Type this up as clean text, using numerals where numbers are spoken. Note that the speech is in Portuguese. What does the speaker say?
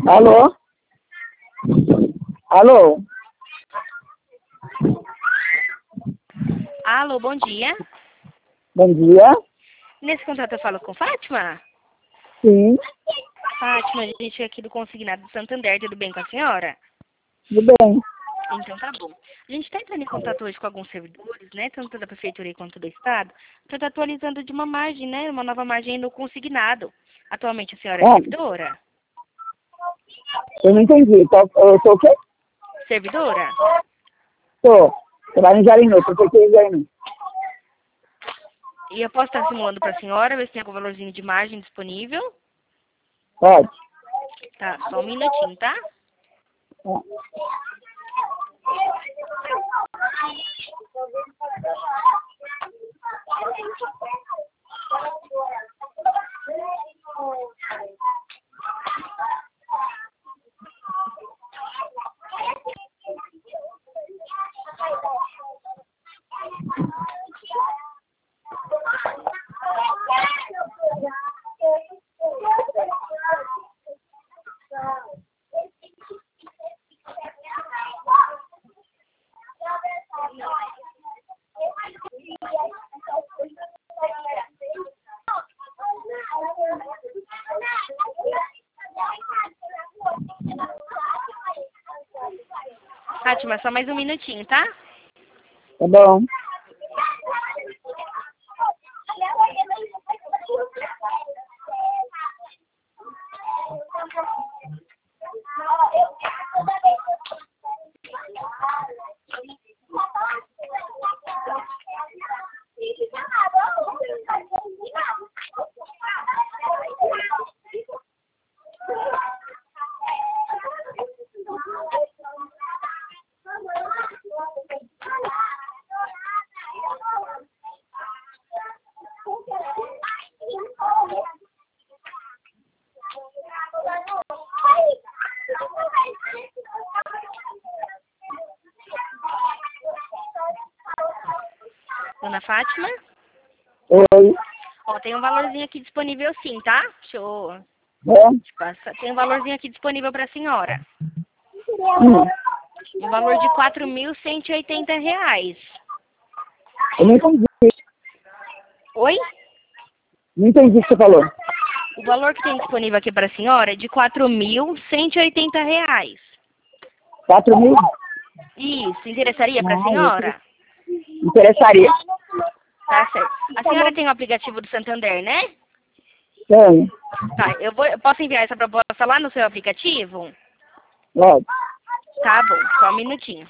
Alô? Alô? Alô, bom dia. Bom dia. Nesse contrato eu falo com Fátima? Sim, Fátima, a gente é aqui do Consignado do Santander, tudo bem com a senhora? tudo bem. Então tá bom. A gente está entrando em contato hoje com alguns servidores, né, tanto da Prefeitura quanto do Estado, para estar atualizando de uma margem, né, uma nova margem no Consignado. Atualmente a senhora é Ah, servidora? eu não entendi. Eu sou o quê? Servidora? Sou. Trabalho em Jarinu, prefeitura de Jarinu. E eu posso estar simulando para a senhora, ver se tem algum valorzinho de margem disponível? Pode. Tá, só um minutinho, tá? Ah. Fátima, só mais um minutinho, tá? Tá bom. Dona Fátima? Oi. Ó, tem um valorzinho aqui disponível sim, tá? Deixa eu É? te passar. Tem um valorzinho aqui disponível para a senhora. Hum. Um valor de R$ 4.180. Eu não entendi. Oi? Não entendi o que você falou. O valor que tem disponível aqui para a senhora é de R$ 4.180. 4.000? Isso, interessaria para a Ah, senhora? interessaria. Tá certo. A senhora tem o aplicativo do Santander, né? Tem. Tá, eu posso enviar essa proposta lá no seu aplicativo? Pode. Tá bom, só um minutinho.